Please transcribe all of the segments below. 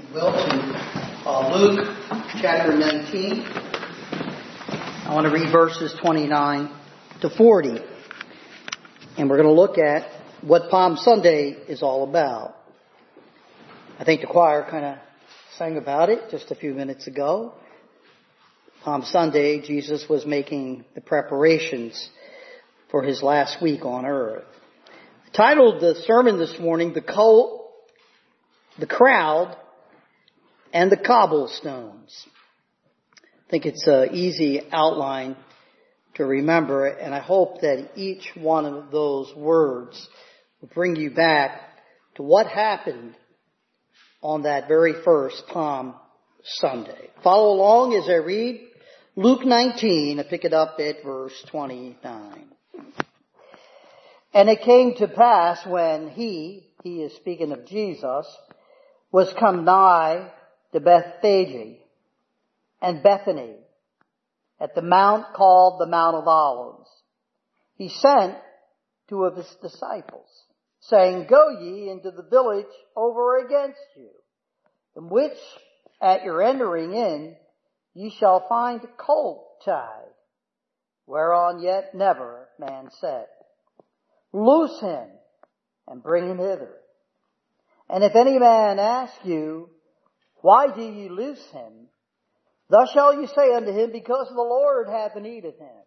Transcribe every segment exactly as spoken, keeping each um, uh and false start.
will, to uh, Luke chapter nineteen. I want to read verses twenty-nine to forty. And we're going to look at what Palm Sunday is all about. I think the choir kind of sang about it just a few minutes ago. Palm Sunday, Jesus was making the preparations for his last week on earth. I titled the sermon this morning, The Cult, the Crowd, and the Cobblestones. I think it's an easy outline to remember, and I hope that each one of those words will bring you back to what happened on that very first Palm Sunday. Follow along as I read Luke nineteen. I pick it up at verse twenty-nine. And it came to pass when he, he is speaking of Jesus, was come nigh to Bethphage and Bethany, at the mount called the Mount of Olives, he sent two of his disciples, saying, Go ye into the village over against you, in which at your entering in ye shall find a colt tied, whereon yet never man sat. Loose him and bring him hither. And if any man ask you, Why do ye loose him? Thus shall you say unto him, Because the Lord hath need of him.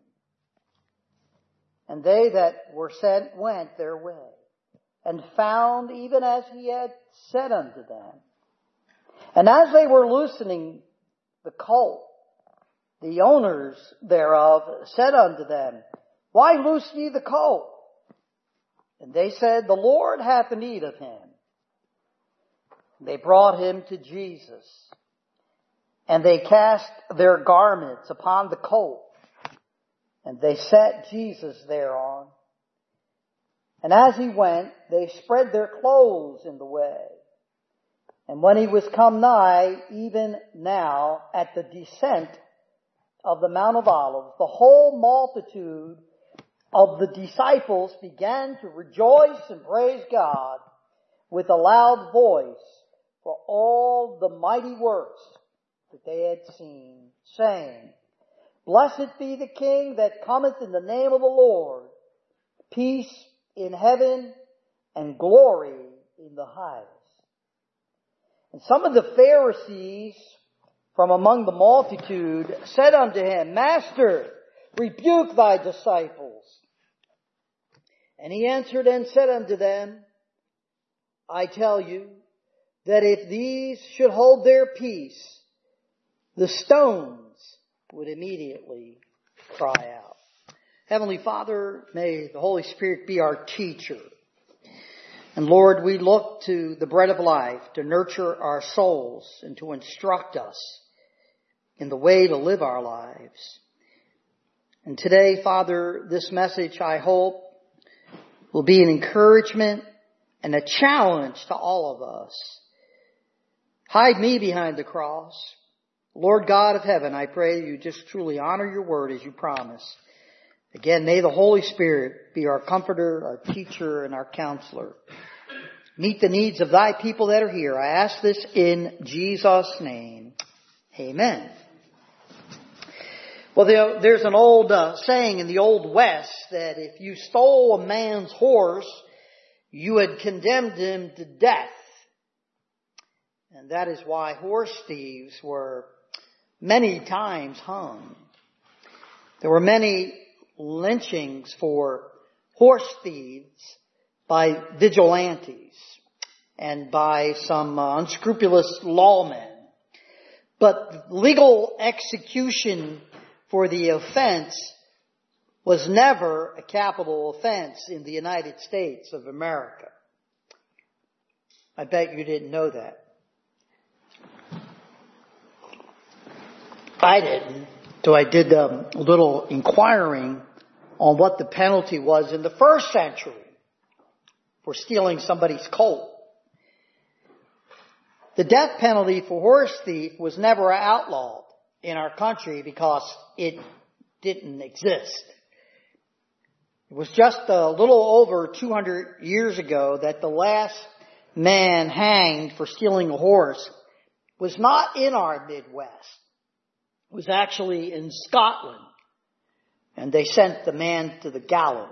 And they that were sent went their way, and found even as he had said unto them. And as they were loosening the colt, the owners thereof said unto them, Why loose ye the colt? And they said, The Lord hath need of him. They brought him to Jesus, and they cast their garments upon the colt, and they set Jesus thereon. And as he went, they spread their clothes in the way. And when he was come nigh, even now at the descent of the Mount of Olives, the whole multitude of the disciples began to rejoice and praise God with a loud voice for all the mighty works that they had seen, saying, Blessed be the King that cometh in the name of the Lord, peace in heaven and glory in the highest. And some of the Pharisees from among the multitude said unto him, Master, rebuke thy disciples. And he answered and said unto them, I tell you that if these should hold their peace, the stones would immediately cry out. Heavenly Father, may the Holy Spirit be our teacher. And Lord, we look to the bread of life to nurture our souls and to instruct us in the way to live our lives. And today, Father, this message, I hope, will be an encouragement and a challenge to all of us. Hide me behind the cross. Lord God of heaven, I pray you just truly honor your word as you promise. Again, may the Holy Spirit be our comforter, our teacher, and our counselor. Meet the needs of thy people that are here. I ask this in Jesus' name. Amen. Well, there's an old uh, saying in the Old West that if you stole a man's horse, you had condemned him to death. And that is why horse thieves were many times hung. There were many lynchings for horse thieves by vigilantes and by some uh, unscrupulous lawmen. But legal execution for the offense was never a capital offense in the United States of America. I bet you didn't know that. I didn't, so I did um, a little inquiring on what the penalty was in the first century for stealing somebody's colt. The death penalty for horse thief was never outlawed in our country because it didn't exist. It was just a little over two hundred years ago that the last man hanged for stealing a horse was not in our Midwest. It was actually in Scotland. And they sent the man to the gallows.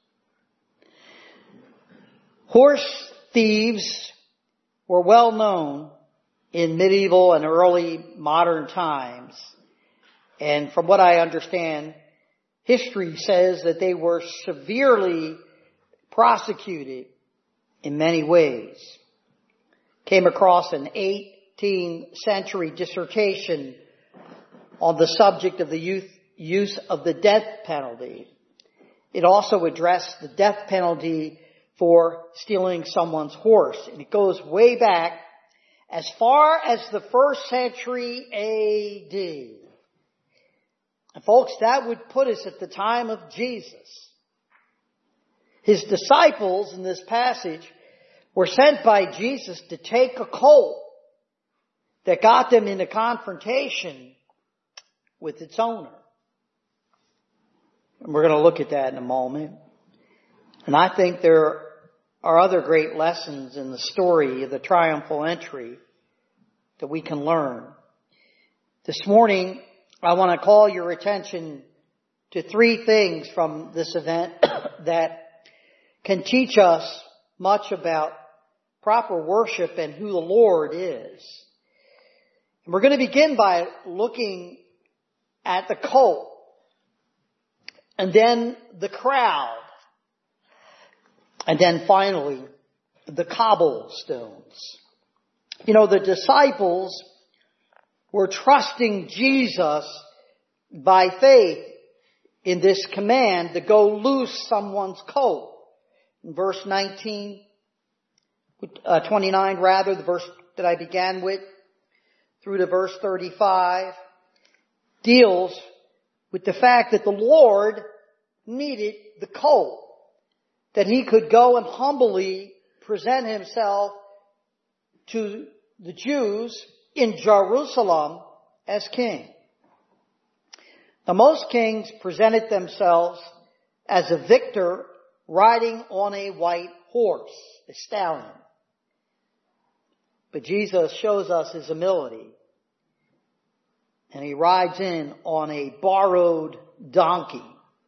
Horse thieves were well known in medieval and early modern times. And from what I understand, history says that they were severely prosecuted in many ways. Came across an eighteenth century dissertation on the subject of the youth, use of the death penalty. It also addressed the death penalty for stealing someone's horse. And it goes way back as far as the first century A D. And folks, that would put us at the time of Jesus. His disciples in this passage were sent by Jesus to take a colt that got them into confrontation with its owner. And we're going to look at that in a moment. And I think there are other great lessons in the story of the triumphal entry that we can learn. This morning, I want to call your attention to three things from this event that can teach us much about proper worship and who the Lord is. And we're going to begin by looking at the colt, and then the crowd, and then finally the cobblestones. You know, the disciples were trusting Jesus by faith in this command to go loose someone's coat. In verse nineteen, uh, twenty-nine rather, the verse that I began with, through to verse thirty-five, deals with the fact that the Lord needed the colt, that he could go and humbly present himself to the Jews in Jerusalem as king. Now, most kings presented themselves as a victor riding on a white horse, a stallion. But Jesus shows us his humility, and he rides in on a borrowed donkey.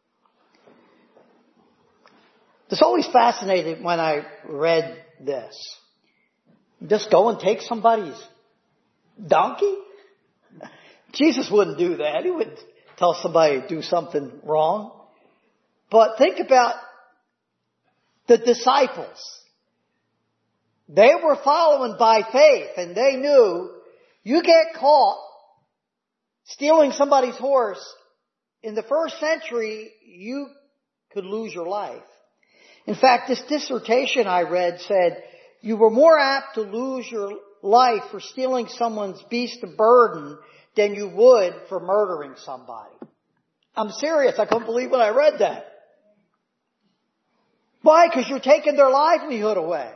This always fascinated when I read this. Just go and take somebody's donkey? Jesus wouldn't do that. He wouldn't tell somebody to do something wrong. But think about the disciples. They were following by faith, and they knew you get caught stealing somebody's horse, in the first century, you could lose your life. In fact, this dissertation I read said you were more apt to lose your life for stealing someone's beast of burden than you would for murdering somebody. I'm serious. I couldn't believe when I read that. Why? Because you're taking their livelihood away.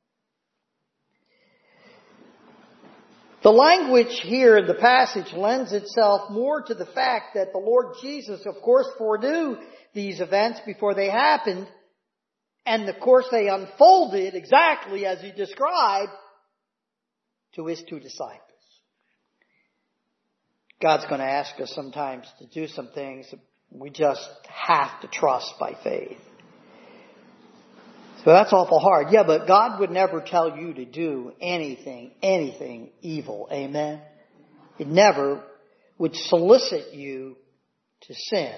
The language here in the passage lends itself more to the fact that the Lord Jesus, of course, foreknew these events before they happened. And of course they unfolded exactly as he described to his two disciples. God's going to ask us sometimes to do some things that we just have to trust by faith. So that's awful hard. Yeah, but God would never tell you to do anything, anything evil. Amen? It never would solicit you to sin.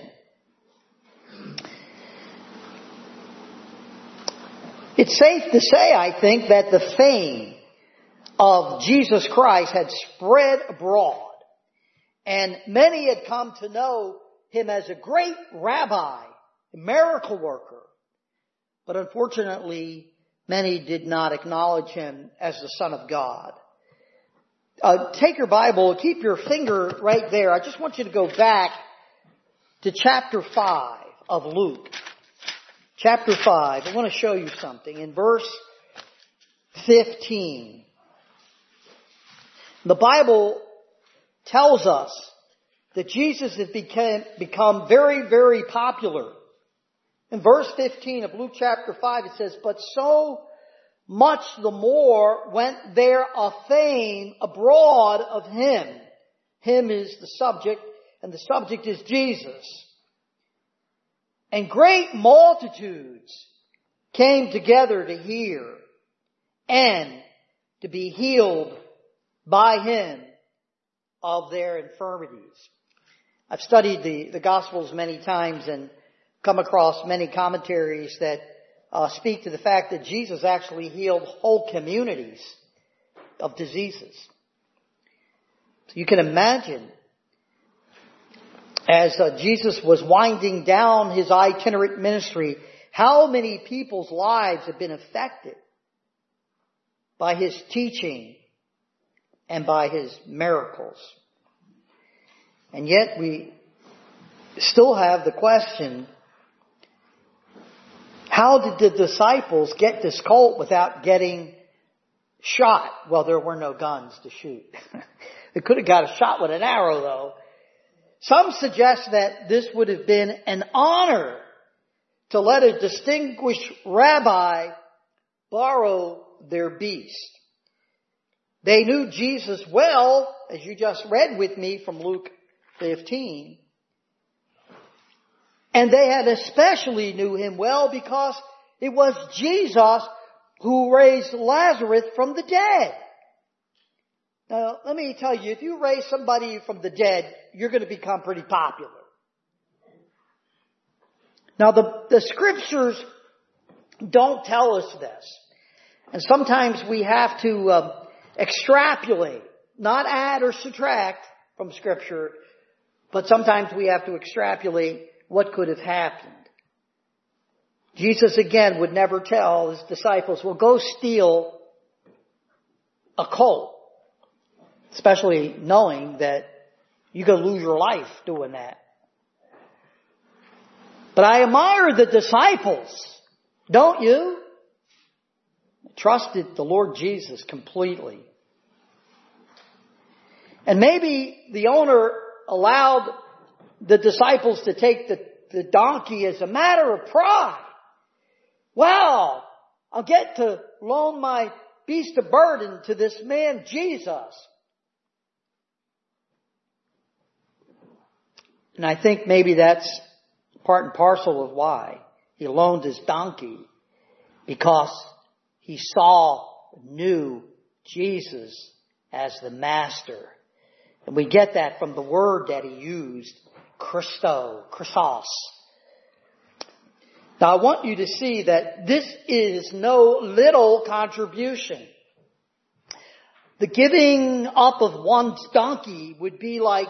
It's safe to say, I think, that the fame of Jesus Christ had spread abroad, and many had come to know him as a great rabbi, a miracle worker. But unfortunately, many did not acknowledge him as the Son of God. Uh, take your Bible, keep your finger right there. I just want you to go back to chapter five of Luke. Chapter five. I want to show you something. In verse fifteen, the Bible tells us that Jesus has become, become very, very popular. In verse fifteen of Luke chapter five, it says, "But so much the more went there a fame abroad of him. Him is the subject, and the subject is Jesus. And great multitudes came together to hear and to be healed by him of their infirmities. I've studied the, the Gospels many times and come across many commentaries that uh, speak to the fact that Jesus actually healed whole communities of diseases. So you can imagine, as uh, Jesus was winding down his itinerant ministry, how many people's lives have been affected by his teaching and by his miracles. And yet we still have the question, how did the disciples get this colt without getting shot? Well, there were no guns to shoot. They could have got a shot with an arrow, though. Some suggest that this would have been an honor to let a distinguished rabbi borrow their beast. They knew Jesus well, as you just read with me from Luke fifteen. And they had especially knew him well because it was Jesus who raised Lazarus from the dead. Now, let me tell you, if you raise somebody from the dead, you're going to become pretty popular. Now, the, the scriptures don't tell us this. And sometimes we have to uh, extrapolate, not add or subtract from scripture, but sometimes we have to extrapolate what could have happened. Jesus, again, would never tell his disciples, well, go steal a colt. Especially knowing that you could lose your life doing that. But I admire the disciples, don't you? Trusted the Lord Jesus completely. And maybe the owner allowed the disciples to take the, the donkey as a matter of pride. Wow, I'll get to loan my beast of burden to this man Jesus. And I think maybe that's part and parcel of why he loaned his donkey, because he saw, knew Jesus as the master. And we get that from the word that he used, Christo, Christos. Now I want you to see that this is no little contribution. The giving up of one's donkey would be like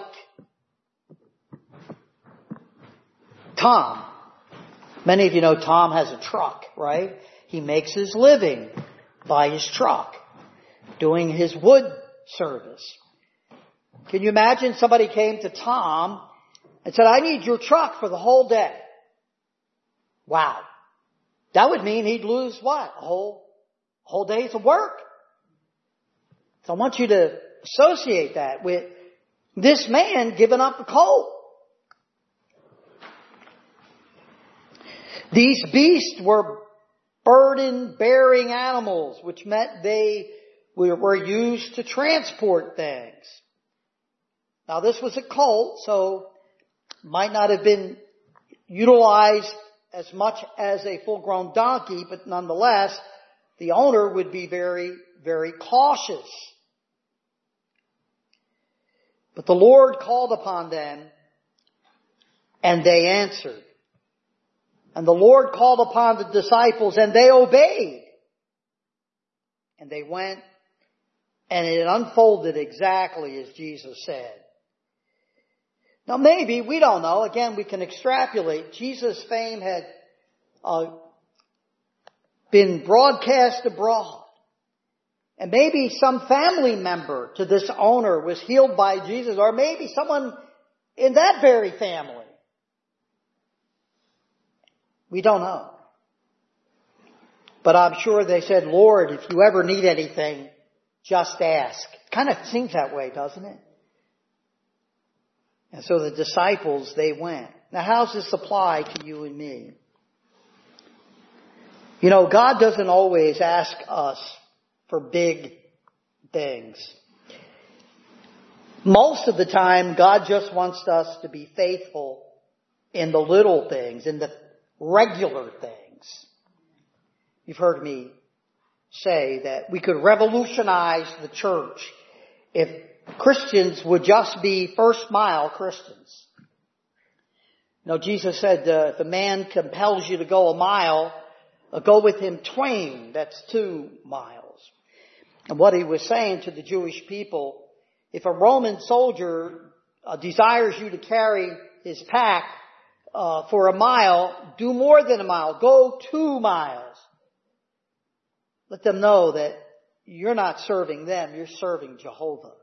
Tom. Many of you know Tom has a truck, right? He makes his living by his truck, doing his wood service. Can you imagine somebody came to Tom and said, I need your truck for the whole day? Wow. That would mean he'd lose what? A whole, whole day's of work. So I want you to associate that with this man giving up a colt. These beasts were burden-bearing animals, which meant they were used to transport things. Now, this was a colt, so might not have been utilized as much as a full-grown donkey, but nonetheless, the owner would be very, very cautious. But the Lord called upon them, and they answered. And the Lord called upon the disciples, and they obeyed. And they went, and it unfolded exactly as Jesus said. Now maybe, we don't know, again we can extrapolate, Jesus' fame had uh, been broadcast abroad. And maybe some family member to this owner was healed by Jesus, or maybe someone in that very family. We don't know. But I'm sure they said, Lord, if you ever need anything, just ask. Kind of seems that way, doesn't it? And so the disciples, they went. Now, how's this apply to you and me? You know, God doesn't always ask us for big things. Most of the time, God just wants us to be faithful in the little things, in the regular things. You've heard me say that we could revolutionize the church if Christians would just be first mile Christians. You know, Jesus said, uh, if a man compels you to go a mile, uh, go with him twain. That's two miles. And what he was saying to the Jewish people, if a Roman soldier uh, desires you to carry his pack uh, for a mile, do more than a mile. Go two miles. Let them know that you're not serving them, you're serving Jehovah.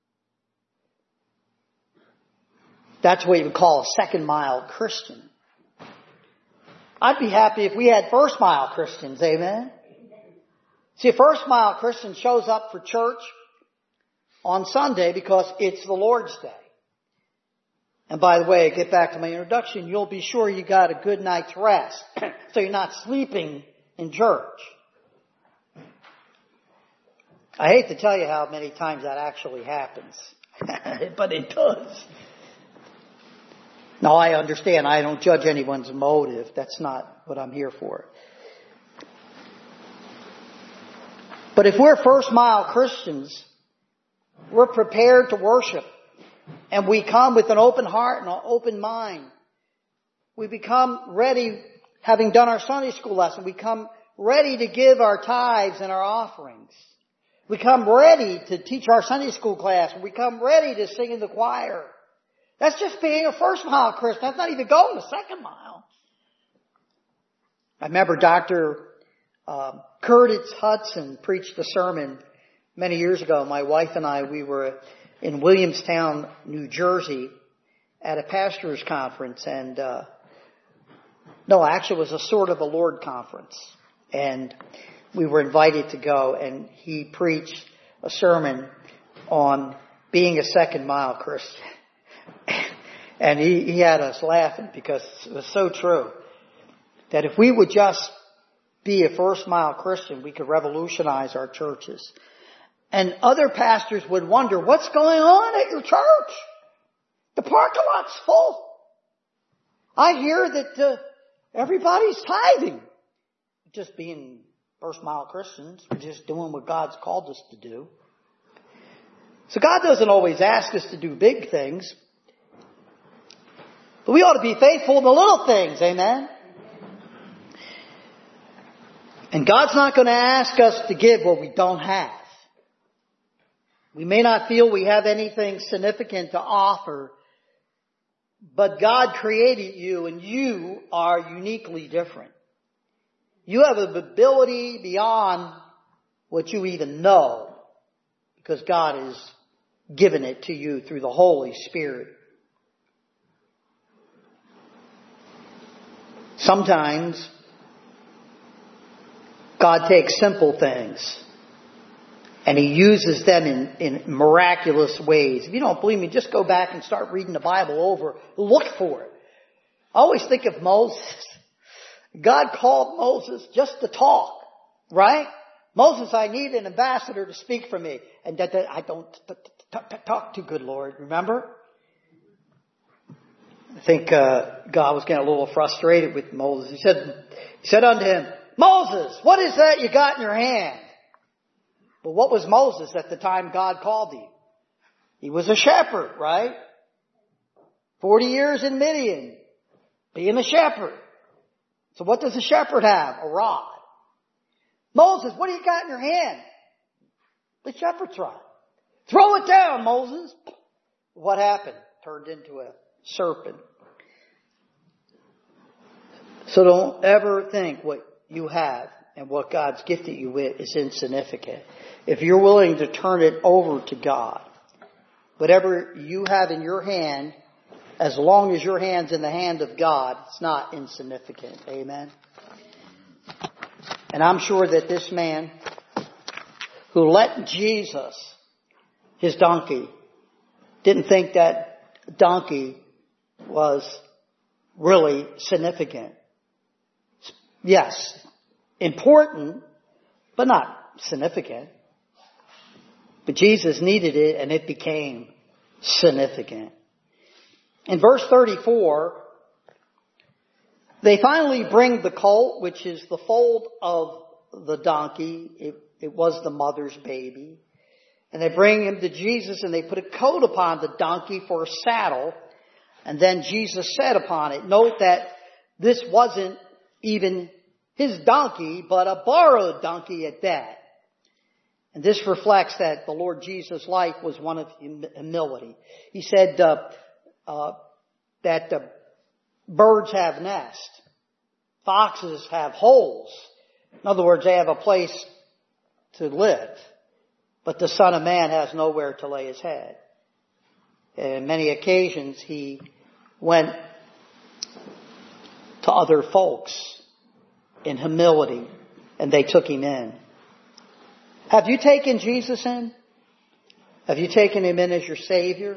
That's what you would call a second mile Christian. I'd be happy if we had first mile Christians, amen? See, a first mile Christian shows up for church on Sunday because it's the Lord's Day. And by the way, get back to my introduction, you'll be sure you got a good night's rest, so you're not sleeping in church. I hate to tell you how many times that actually happens, but it does. Now, I understand. I don't judge anyone's motive. That's not what I'm here for. But if we're first mile Christians, we're prepared to worship. And we come with an open heart and an open mind. We become ready, having done our Sunday school lesson, we come ready to give our tithes and our offerings. We come ready to teach our Sunday school class. We come ready to sing in the choir. That's just being a first mile Christian. That's not even going the second mile. I remember Doctor Uh, Curtis Hudson preached a sermon many years ago. My wife and I, we were in Williamstown, New Jersey at a pastor's conference. And, uh, no, actually it was a Sword of the Lord conference. And we were invited to go, and he preached a sermon on being a second mile Christian. And he, he had us laughing because it was so true that if we would just be a first mile Christian, we could revolutionize our churches. And other pastors would wonder, what's going on at your church? The parking lot's full. I hear that uh, everybody's tithing. Just being first mile Christians, we're just doing what God's called us to do. So God doesn't always ask us to do big things. But we ought to be faithful in the little things, amen? And God's not going to ask us to give what we don't have. We may not feel we have anything significant to offer, but God created you and you are uniquely different. You have an ability beyond what you even know because God has given it to you through the Holy Spirit. Sometimes God takes simple things and He uses them in, in miraculous ways. If you don't believe me, just go back and start reading the Bible over. Look for it. I always think of Moses. God called Moses just to talk, right? Moses, I need an ambassador to speak for me. And that, that I don't t- t- t- talk too good, Lord. Remember? I think uh, God was getting a little frustrated with Moses. He said, He said unto him, Moses, what is that you got in your hand? But what was Moses at the time God called him? He was a shepherd, right? Forty years in Midian, being a shepherd. So what does a shepherd have? A rod. Moses, what do you got in your hand? The shepherd's rod. Throw it down, Moses. What happened? Turned into a serpent. So don't ever think what you have and what God's gifted you with is insignificant. If you're willing to turn it over to God, whatever you have in your hand, as long as your hand's in the hand of God, it's not insignificant. Amen. And I'm sure that this man who let Jesus, his donkey, didn't think that donkey was really significant. Yes, important, but not significant. But Jesus needed it, and it became significant. In verse thirty-four, they finally bring the colt, which is the foal of the donkey. It, it was the mother's baby. And they bring him to Jesus, and they put a coat upon the donkey for a saddle. And then Jesus sat upon it. Note that this wasn't even his donkey, but a borrowed donkey at that. And this reflects that the Lord Jesus' life was one of humility. He said uh, uh, that the birds have nests. Foxes have holes. In other words, they have a place to live. But the Son of Man has nowhere to lay his head. And many occasions he went to other folks in humility, and they took him in. Have you taken Jesus in? Have you taken him in as your Savior?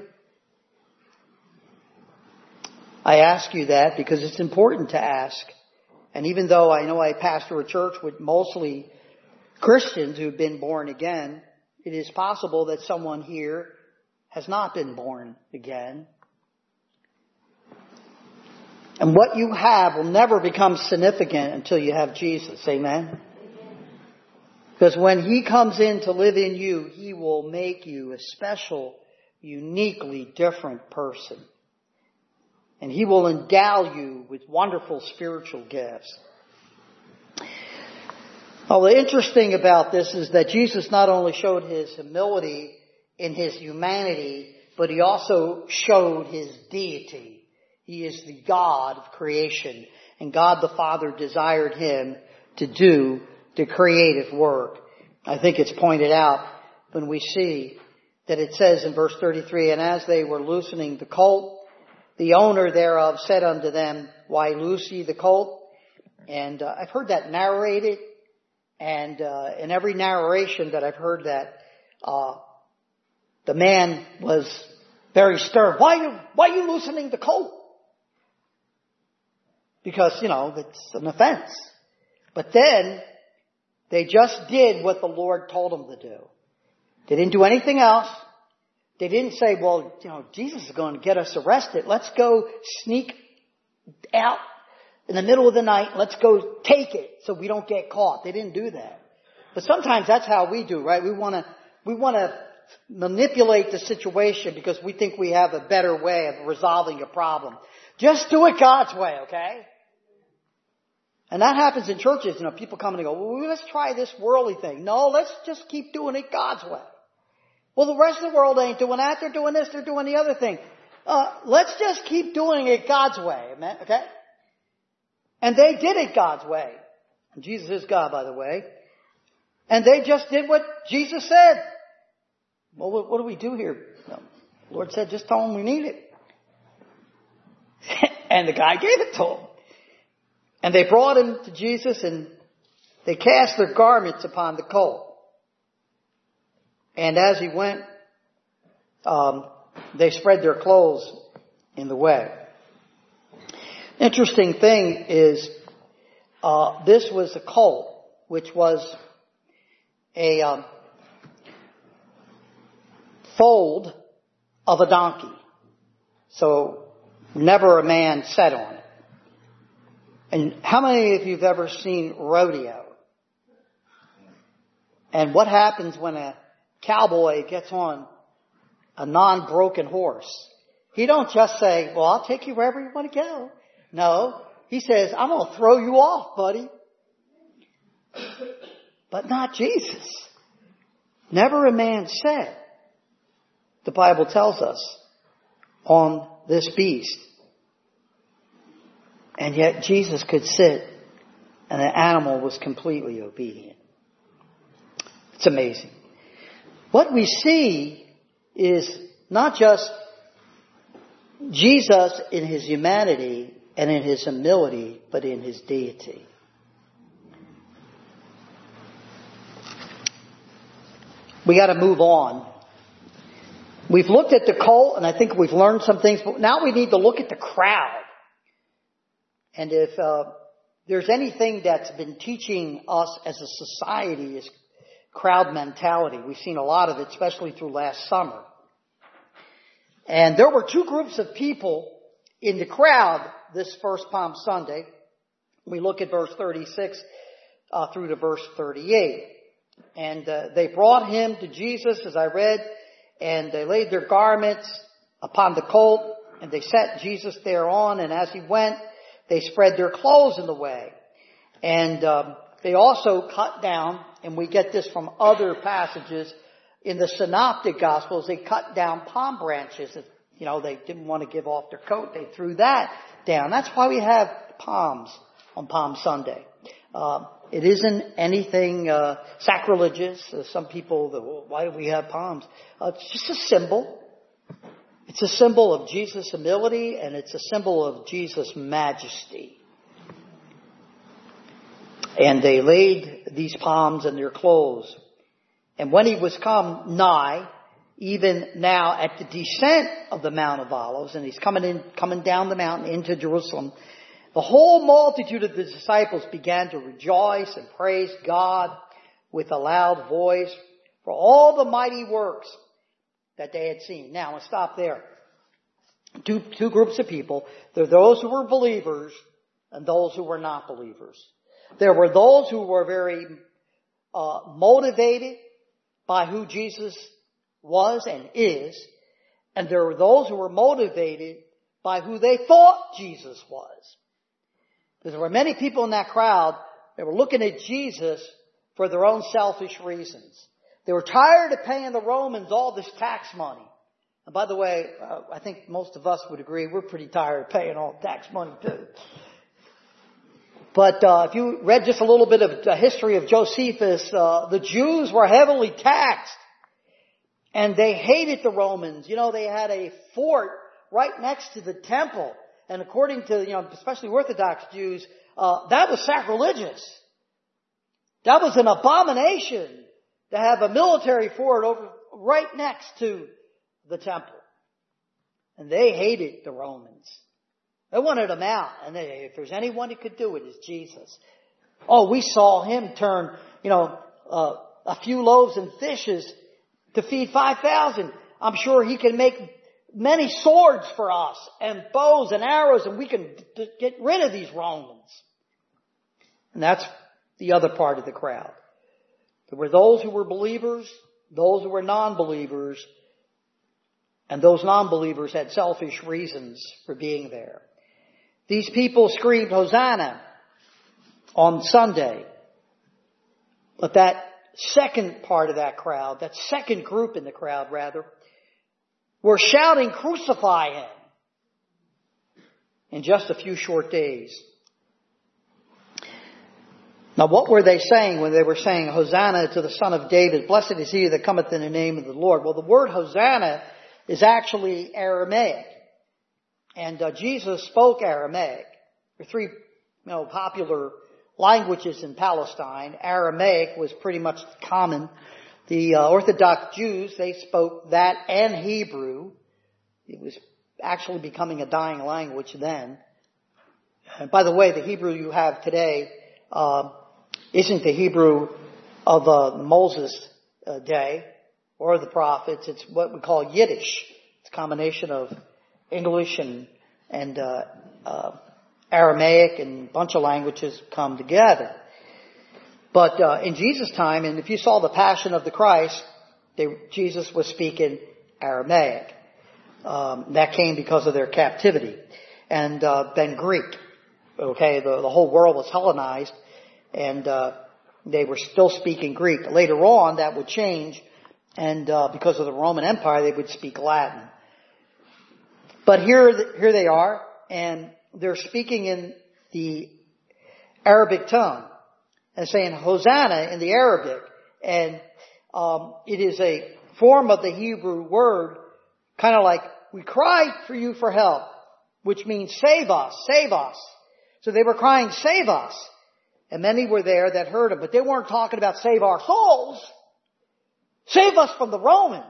I ask you that because it's important to ask. And even though I know I pastor a church with mostly Christians who've been born again, it is possible that someone here has not been born again. And what you have will never become significant until you have Jesus. Amen? Because when he comes in to live in you, he will make you a special, uniquely different person. And he will endow you with wonderful spiritual gifts. Well, the interesting about this is that Jesus not only showed his humility in his humanity, but he also showed his deity. He is the God of creation, and God the Father desired him to do the creative work. I think it's pointed out when we see that it says in verse thirty-three, and as they were loosening the colt, the owner thereof said unto them, why loose ye the colt? And uh, I've heard that narrated. And uh, in every narration that I've heard that, uh, the man was very stern. Why are you, why are you loosening the colt? Because, you know, it's an offense. But then, they just did what the Lord told them to do. They didn't do anything else. They didn't say, well, you know, Jesus is going to get us arrested. Let's go sneak out in the middle of the night. Let's go take it so we don't get caught. They didn't do that. But sometimes that's how we do, right? We want to, we want to manipulate the situation because we think we have a better way of resolving a problem. Just do it God's way, okay? And that happens in churches. You know, people come and go, well, let's try this worldly thing. No, let's just keep doing it God's way. Well, the rest of the world ain't doing that. They're doing this. They're doing the other thing. Uh, let's just keep doing it God's way. Amen? Okay? And they did it God's way. And Jesus is God, by the way. And they just did what Jesus said. Well, what, what do we do here? No. The Lord said, just tell them we need it. And the guy gave it to him. And they brought him to Jesus, and they cast their garments upon the colt. And as he went, um, they spread their clothes in the way. Interesting thing is, uh, this was a colt, which was a um, foal of a donkey. So never a man sat on it. And how many of you have ever seen rodeo? And what happens when a cowboy gets on a non-broken horse? He don't just say, well, I'll take you wherever you want to go. No, he says, I'm going to throw you off, buddy. But not Jesus. Never a man sat, the Bible tells us, on this beast. And yet Jesus could sit, and the animal was completely obedient. It's amazing. What we see is not just Jesus in his humanity and in his humility, but in his deity. We got to move on. We've looked at the colt, and I think we've learned some things, but now we need to look at the crowd. And if uh, there's anything that's been teaching us as a society is crowd mentality. We've seen a lot of it, especially through last summer. And there were two groups of people in the crowd this first Palm Sunday. We look at verse thirty-six uh, through to verse thirty-eight. And uh, they brought him to Jesus, as I read, and they laid their garments upon the colt, and they set Jesus thereon, and as he went, they spread their clothes in the way. And um, they also cut down, and we get this from other passages, in the Synoptic Gospels, they cut down palm branches. You know, they didn't want to give off their coat. They threw that down. That's why we have palms on Palm Sunday. Uh, it isn't anything uh, sacrilegious. Uh, some people, well, why do we have palms? Uh, it's just a symbol. It's a symbol of Jesus' humility, and it's a symbol of Jesus' majesty. And they laid these palms in their clothes. And when he was come nigh, even now at the descent of the Mount of Olives, and he's coming in, coming down the mountain into Jerusalem, the whole multitude of the disciples began to rejoice and praise God with a loud voice for all the mighty works that they had seen. Now, let's stop there. Two, two groups of people. There are those who were believers and those who were not believers. There were those who were very uh, motivated by who Jesus was and is, and there were those who were motivated by who they thought Jesus was. Because there were many people in that crowd that were looking at Jesus for their own selfish reasons. They were tired of paying the Romans all this tax money. And by the way, uh, I think most of us would agree we're pretty tired of paying all the tax money too. But uh, if you read just a little bit of the history of Josephus, uh, the Jews were heavily taxed. And they hated the Romans. You know, they had a fort right next to the temple. And according to, you know, especially Orthodox Jews, uh, that was sacrilegious. That was an abomination to have a military fort over right next to the temple. And they hated the Romans. They wanted them out. And they, if there's anyone who could do it, it's Jesus. Oh, we saw him turn, you know, uh, a few loaves and fishes to feed five thousand. I'm sure he can make many swords for us and bows and arrows, and we can d- get rid of these Romans. And that's the other part of the crowd. There were those who were believers, those who were non-believers, and those non-believers had selfish reasons for being there. These people screamed Hosanna on Sunday. But that second part of that crowd, that second group in the crowd rather, were shouting, crucify him, in just a few short days. Now what were they saying when they were saying, Hosanna to the Son of David, blessed is he that cometh in the name of the Lord? Well, the word Hosanna is actually Aramaic. And uh, Jesus spoke Aramaic. There are three, you know, popular languages in Palestine. Aramaic was pretty much common. The uh, Orthodox Jews, they spoke that and Hebrew. It was actually becoming a dying language then. And by the way, the Hebrew you have today uh, isn't the Hebrew of uh, Moses' uh, day or the prophets. It's what we call Yiddish. It's a combination of English and and uh, uh, Aramaic, and a bunch of languages come together. But uh, in Jesus' time, and if you saw the Passion of the Christ, they, Jesus was speaking Aramaic. Um, that came because of their captivity, and uh, then Greek. Okay, the, the whole world was Hellenized, and uh, they were still speaking Greek. Later on, that would change, and uh, because of the Roman Empire, they would speak Latin. But here, here they are, and they're speaking in the Arabic tongue and saying Hosanna in the Arabic. And um, it is a form of the Hebrew word, kind of like, we cry for you for help, which means save us, save us. So they were crying, save us. And many were there that heard him, but they weren't talking about save our souls. Save us from the Romans.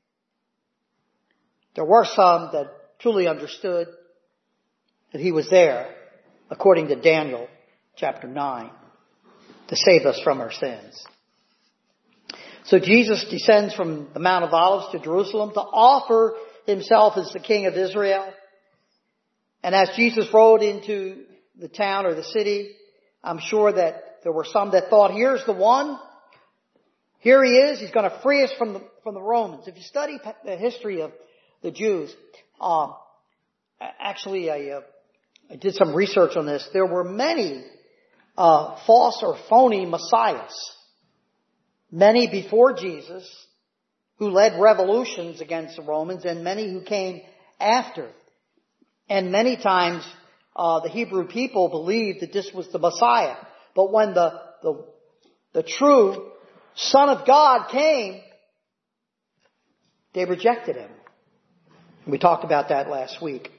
There were some that truly understood that he was there, according to Daniel chapter nine, to save us from our sins. So Jesus descends from the Mount of Olives to Jerusalem to offer himself as the King of Israel. And as Jesus rode into the town or the city, I'm sure that there were some that thought, here's the one. Here he is. He's going to free us from the, from the Romans. If you study the history of the Jews, um, actually I, uh, I did some research on this. There were many uh, false or phony messiahs. Many before Jesus who led revolutions against the Romans, and many who came after. And many times uh, the Hebrew people believed that this was the Messiah. But when the, the, the true Son of God came, they rejected him. We talked about that last week.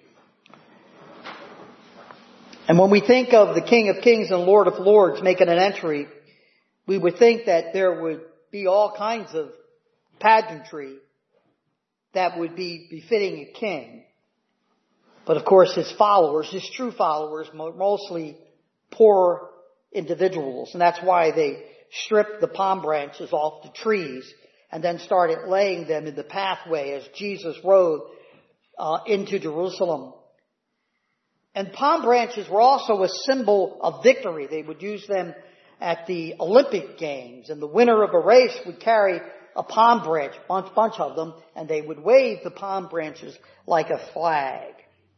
And when we think of the King of Kings and Lord of Lords making an entry, we would think that there would be all kinds of pageantry that would be befitting a king. But of course his followers, his true followers, mostly poor individuals. And that's why they stripped the palm branches off the trees and then started laying them in the pathway as Jesus rode uh, into Jerusalem. And palm branches were also a symbol of victory. They would use them at the Olympic Games, and the winner of a race would carry a palm branch, bunch, bunch of them, and they would wave the palm branches like a flag.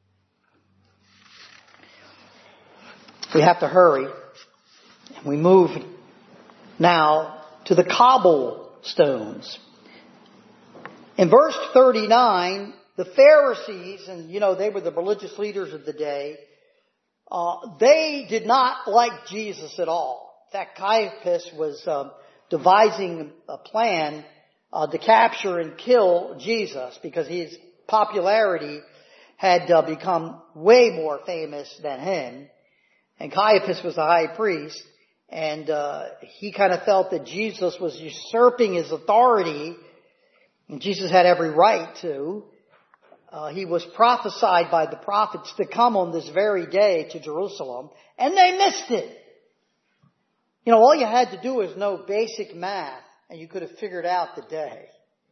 We have to hurry. We move now to the cobblestones. In verse thirty-nine, the Pharisees, and you know, they were the religious leaders of the day, uh, they did not like Jesus at all. In fact, Caiaphas was uh, devising a plan uh, to capture and kill Jesus because his popularity had uh, become way more famous than him. And Caiaphas was the high priest, and uh, he kind of felt that Jesus was usurping his authority, and Jesus had every right to. Uh, he was prophesied by the prophets to come on this very day to Jerusalem, and they missed it. You know, all you had to do was know basic math, and you could have figured out the day.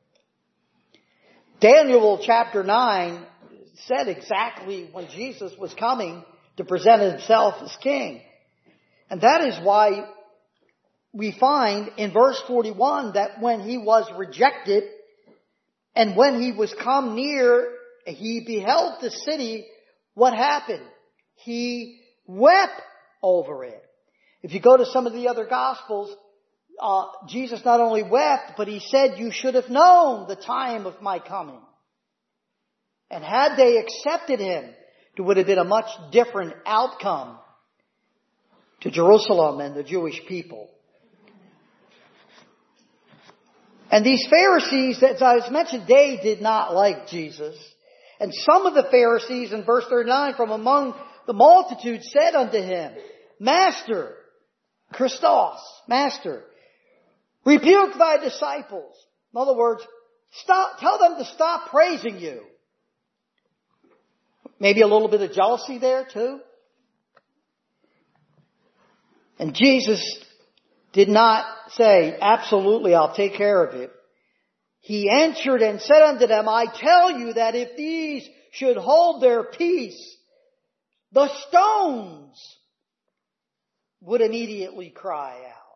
Daniel chapter nine said exactly when Jesus was coming to present himself as king. And that is why we find in verse forty-one that when he was rejected and when he was come near, he beheld the city, what happened? He wept over it. If you go to some of the other Gospels, uh, Jesus not only wept, but he said, you should have known the time of my coming. And had they accepted him, it would have been a much different outcome to Jerusalem and the Jewish people. And these Pharisees, as I mentioned, they did not like Jesus. And some of the Pharisees in verse thirty-nine from among the multitude said unto him, Master, Christos, Master, rebuke thy disciples. In other words, stop, tell them to stop praising you. Maybe a little bit of jealousy there too. And Jesus did not say, absolutely, I'll take care of it. He answered and said unto them, I tell you that if these should hold their peace, the stones would immediately cry out.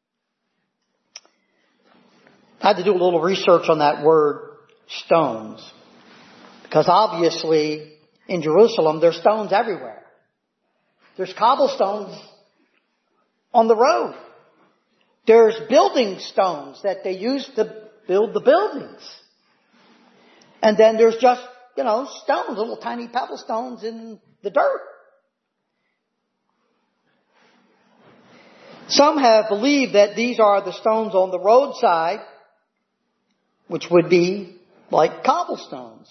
I had to do a little research on that word, stones. Because obviously, in Jerusalem, there's stones everywhere. There's cobblestones on the road. There's building stones that they use to build the buildings. And then there's just, you know, stones, little tiny pebble stones in the dirt. Some have believed that these are the stones on the roadside, which would be like cobblestones.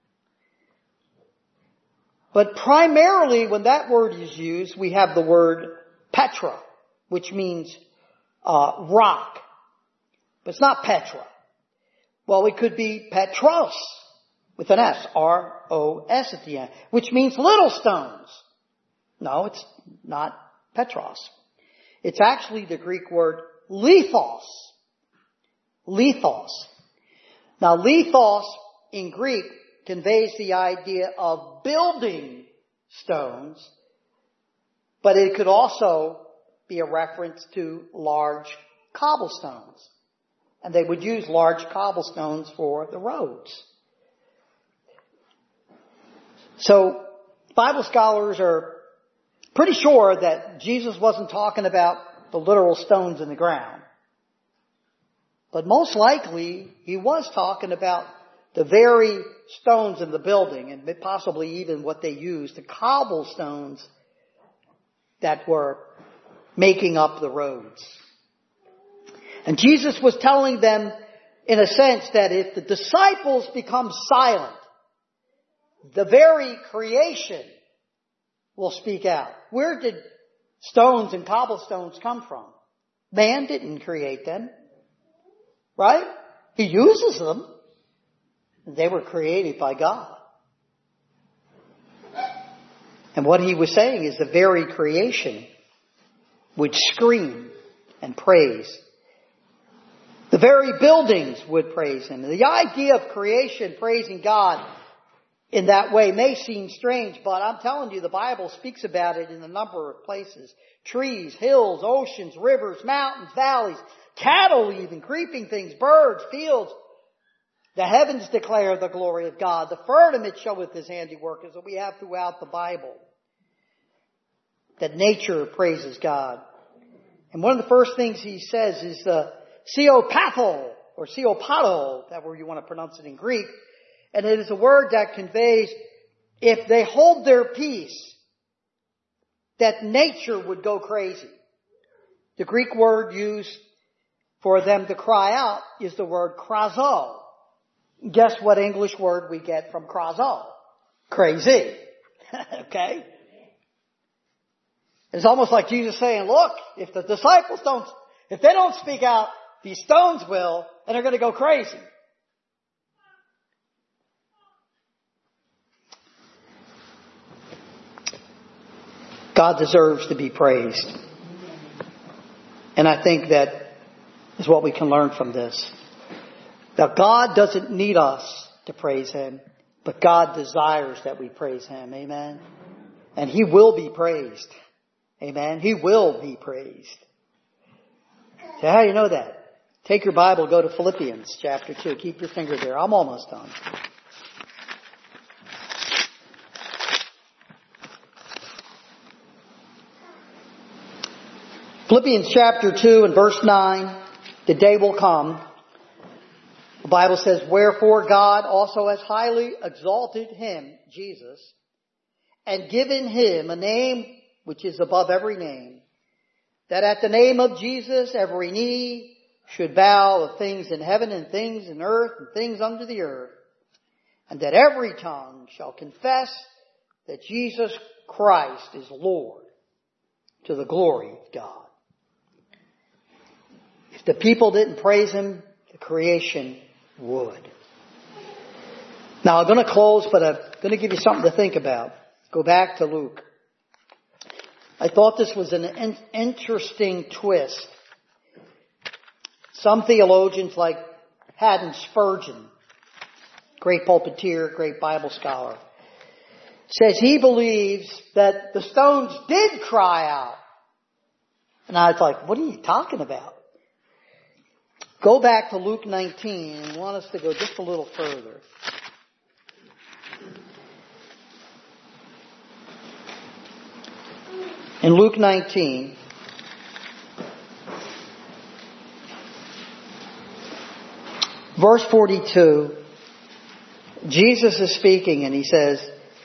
But primarily when that word is used, we have the word Petra, which means uh, rock. But it's not Petra. Well, it could be Petros with an S, R O S at the end, which means little stones. No, it's not Petros. It's actually the Greek word lithos. Lithos. Now, lithos in Greek conveys the idea of building stones, but it could also be a reference to large cobblestones. And they would use large cobblestones for the roads. So, Bible scholars are pretty sure that Jesus wasn't talking about the literal stones in the ground. But most likely, he was talking about the very stones in the building, and possibly even what they used, the cobblestones that were making up the roads. And Jesus was telling them, in a sense, that if the disciples become silent, the very creation will speak out. Where did stones and cobblestones come from? Man didn't create them. Right? He uses them. They were created by God. And what he was saying is the very creation would scream and praise. The very buildings would praise him. And the idea of creation praising God in that way may seem strange, but I'm telling you, the Bible speaks about it in a number of places. Trees, hills, oceans, rivers, mountains, valleys, cattle even, creeping things, birds, fields. The heavens declare the glory of God. The firmament showeth his handiwork, as we have throughout the Bible. That nature praises God. And one of the first things he says is the Theopatho, or Theopato, however you want to pronounce it in Greek. And it is a word that conveys, if they hold their peace, that nature would go crazy. The Greek word used for them to cry out is the word krazo. Guess what English word we get from krazo? Crazy. Okay? It's almost like Jesus saying, look, if the disciples don't, if they don't speak out, these stones will, and they're going to go crazy. God deserves to be praised. And I think that is what we can learn from this. That God doesn't need us to praise him, but God desires that we praise him. Amen. And he will be praised. Amen. He will be praised. So how do you know that? Take your Bible, go to Philippians chapter two. Keep your finger there. I'm almost done. Philippians chapter two and verse nine. The day will come. The Bible says, wherefore God also has highly exalted him, Jesus, and given him a name which is above every name, that at the name of Jesus every knee should bow of things in heaven and things in earth and things under the earth, and that every tongue shall confess that Jesus Christ is Lord, to the glory of God. If the people didn't praise him, the creation would. Now I'm going to close, but I'm going to give you something to think about. Go back to Luke. I thought this was an in- interesting twist. Some theologians like Haddon Spurgeon, great pulpiteer, great Bible scholar, says he believes that the stones did cry out. And I was like, what are you talking about? Go back to Luke nineteen and I want us to go just a little further. In Luke nineteen, verse forty-two, Jesus is speaking and he says,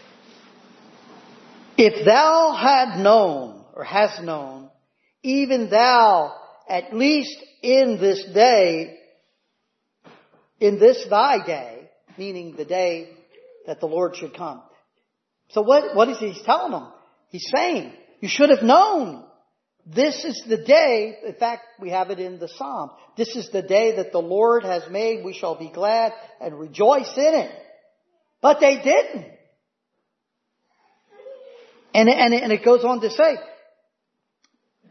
if thou had known, or hast known, even thou, at least in this day, in this thy day, meaning the day that the Lord should come. So what, what is he telling them? He's saying, you should have known. This is the day, in fact, we have it in the Psalm. This is the day that the Lord has made. We shall be glad and rejoice in it. But they didn't. And, and, and it goes on to say,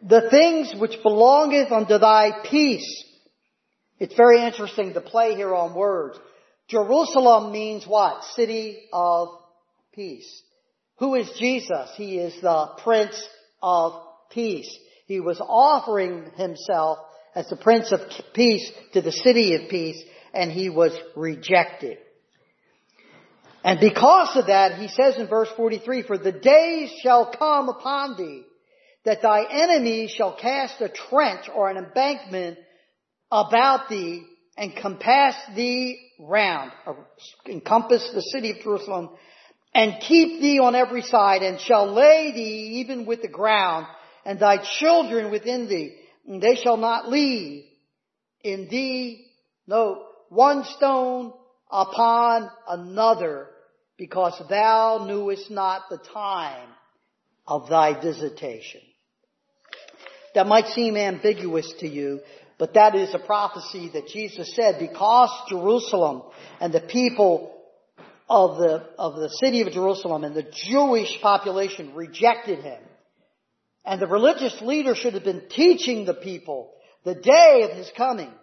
the things which belongeth unto thy peace. It's very interesting to play here on words. Jerusalem means what? City of peace. Who is Jesus? He is the Prince of Peace. He was offering himself as the Prince of Peace to the city of peace, and he was rejected. And because of that, he says in verse forty-three, for the days shall come upon thee, that thy enemies shall cast a trench or an embankment about thee, and compass thee round, encompass the city of Jerusalem, and keep thee on every side, and shall lay thee even with the ground, and thy children within thee, and they shall not leave in thee, no, one stone upon another, because thou knewest not the time of thy visitation. That might seem ambiguous to you, but that is a prophecy that Jesus said, because Jerusalem and the people of the, of the city of Jerusalem and the Jewish population rejected him. And the religious leader should have been teaching the people the day of his coming.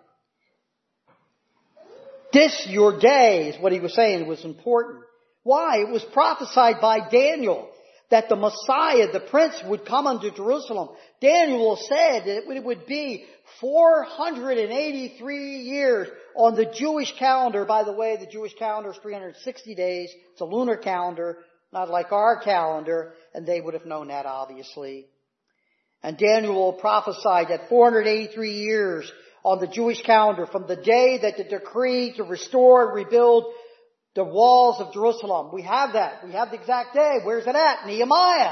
This, your day, is what he was saying, was important. Why? It was prophesied by Daniel that the Messiah, the Prince, would come unto Jerusalem. Daniel said that it would be four hundred eighty-three years on the Jewish calendar. By the way, the Jewish calendar is three hundred sixty days. It's a lunar calendar, not like our calendar, and they would have known that, obviously. And Daniel prophesied that four hundred eighty-three years on the Jewish calendar from the day that the decree to restore and rebuild the walls of Jerusalem. We have that. We have the exact day. Where's it at? Nehemiah.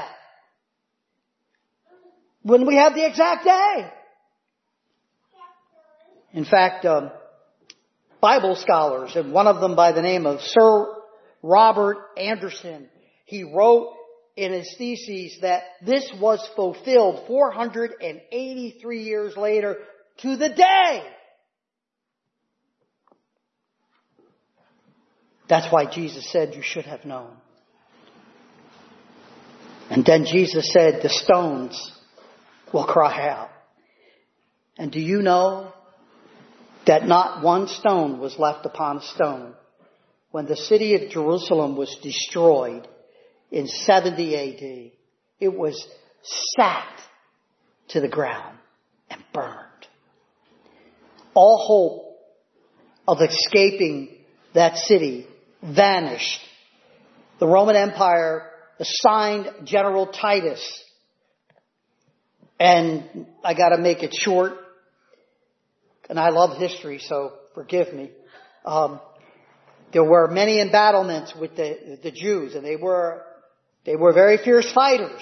When we have the exact day. In fact, um, Bible scholars, and one of them by the name of Sir Robert Anderson, he wrote in his theses that this was fulfilled four hundred eighty-three years later to the day. That's why Jesus said, you should have known. And then Jesus said, the stones will cry out. And do you know that not one stone was left upon a stone when the city of Jerusalem was destroyed in seventy A D? It was sacked to the ground and burned. All hope of escaping that city vanished. The Roman Empire assigned General Titus, and I got to make it short, and I love history, so forgive me. Um, there were many embattlements with the, the Jews, and they were they were very fierce fighters.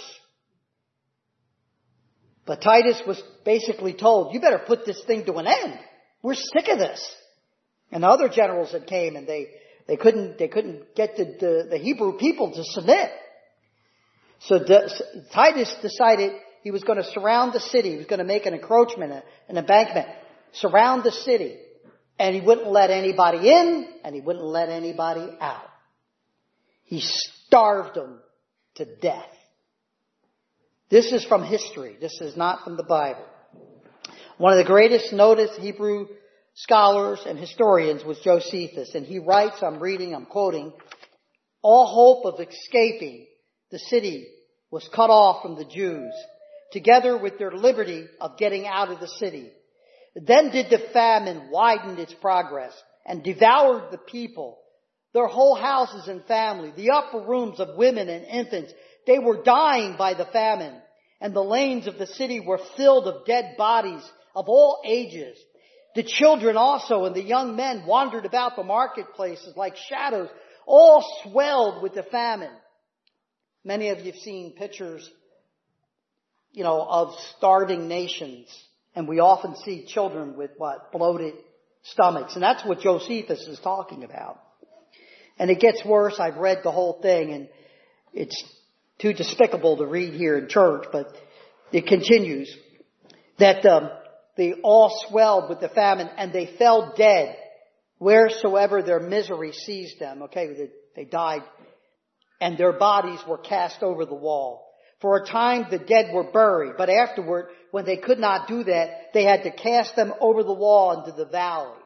But Titus was basically told, you better put this thing to an end. We're sick of this. And other generals that came, and they They couldn't, they couldn't get the, the, the Hebrew people to submit. So the, Titus decided he was going to surround the city. He was going to make an encroachment, an embankment, surround the city. And he wouldn't let anybody in, and he wouldn't let anybody out. He starved them to death. This is from history. This is not from the Bible. One of the greatest noticed Hebrew scholars and historians was Josephus, and he writes, I'm reading, I'm quoting, all hope of escaping the city was cut off from the Jews, together with their liberty of getting out of the city. Then did the famine widen its progress and devoured the people, their whole houses and family, the upper rooms of women and infants. They were dying by the famine, and the lanes of the city were filled of dead bodies of all ages. The children also and the young men wandered about the marketplaces like shadows, all swelled with the famine. Many of you have seen pictures, you know, of starving nations. And we often see children with what? Bloated stomachs. And that's what Josephus is talking about. And it gets worse. I've read the whole thing, and it's too despicable to read here in church, but it continues that um, they all swelled with the famine, and they fell dead wheresoever their misery seized them. Okay, they, they died, and their bodies were cast over the wall. For a time the dead were buried, but afterward, when they could not do that, they had to cast them over the wall into the valley.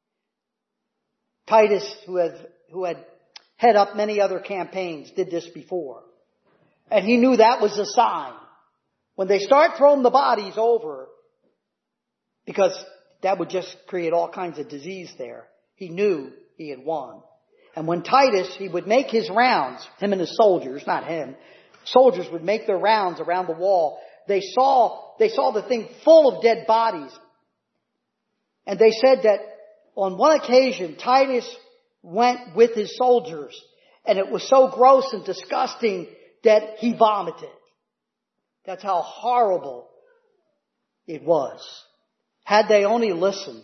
Titus, who had, who had head up many other campaigns, did this before. And he knew that was a sign. When they start throwing the bodies over, because that would just create all kinds of disease there, he knew he had won. And when Titus, he would make his rounds, him and his soldiers, not him, soldiers would make their rounds around the wall. They saw, they saw the thing full of dead bodies. And they said that on one occasion, Titus went with his soldiers, and it was so gross and disgusting that he vomited. That's how horrible it was. Had they only listened.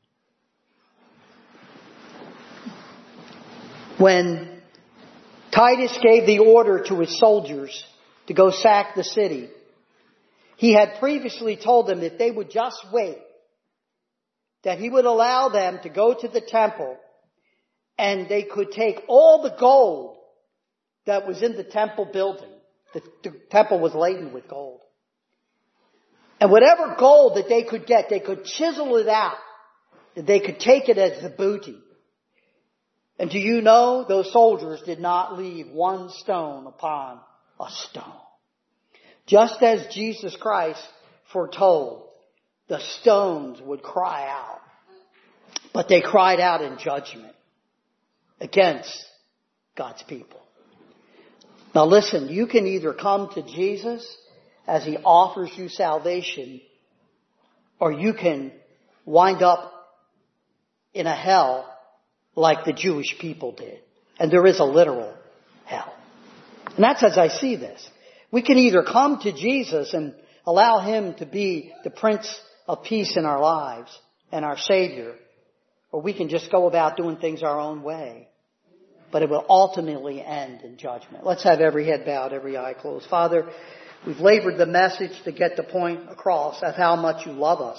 When Titus gave the order to his soldiers to go sack the city, he had previously told them that they would just wait, that he would allow them to go to the temple and they could take all the gold that was in the temple building. The, the temple was laden with gold. And whatever gold that they could get, they could chisel it out. They could take it as the booty. And do you know, those soldiers did not leave one stone upon a stone. Just as Jesus Christ foretold, the stones would cry out. But they cried out in judgment against God's people. Now listen, you can either come to Jesus as He offers you salvation, or you can wind up in a hell like the Jewish people did. And there is a literal hell. And that's as I see this. We can either come to Jesus and allow Him to be the Prince of Peace in our lives and our Savior, or we can just go about doing things our own way. But it will ultimately end in judgment. Let's have every head bowed, every eye closed. Father, we've labored the message to get the point across of how much you love us.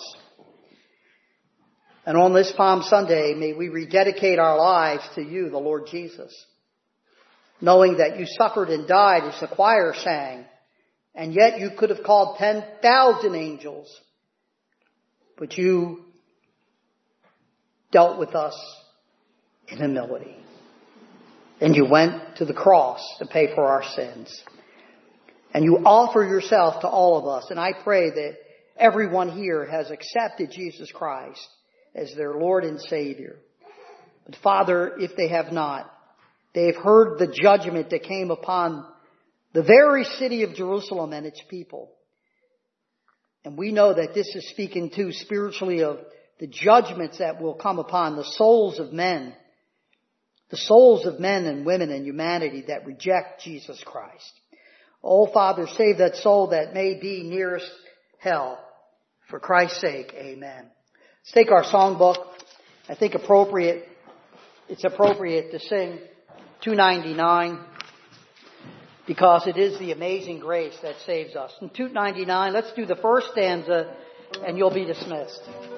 And on this Palm Sunday, may we rededicate our lives to you, the Lord Jesus, knowing that you suffered and died, as the choir sang, and yet you could have called ten thousand angels, but you dealt with us in humility. And you went to the cross to pay for our sins. And you offer yourself to all of us. And I pray that everyone here has accepted Jesus Christ as their Lord and Savior. But Father, if they have not, they have heard the judgment that came upon the very city of Jerusalem and its people. And we know that this is speaking too spiritually of the judgments that will come upon the souls of men, the souls of men and women and humanity that reject Jesus Christ. Oh, Father, save that soul that may be nearest hell. For Christ's sake, amen. Let's take our songbook. I think appropriate, it's appropriate to sing two ninety-nine because it is the amazing grace that saves us. In two ninety-nine, let's do the first stanza and you'll be dismissed.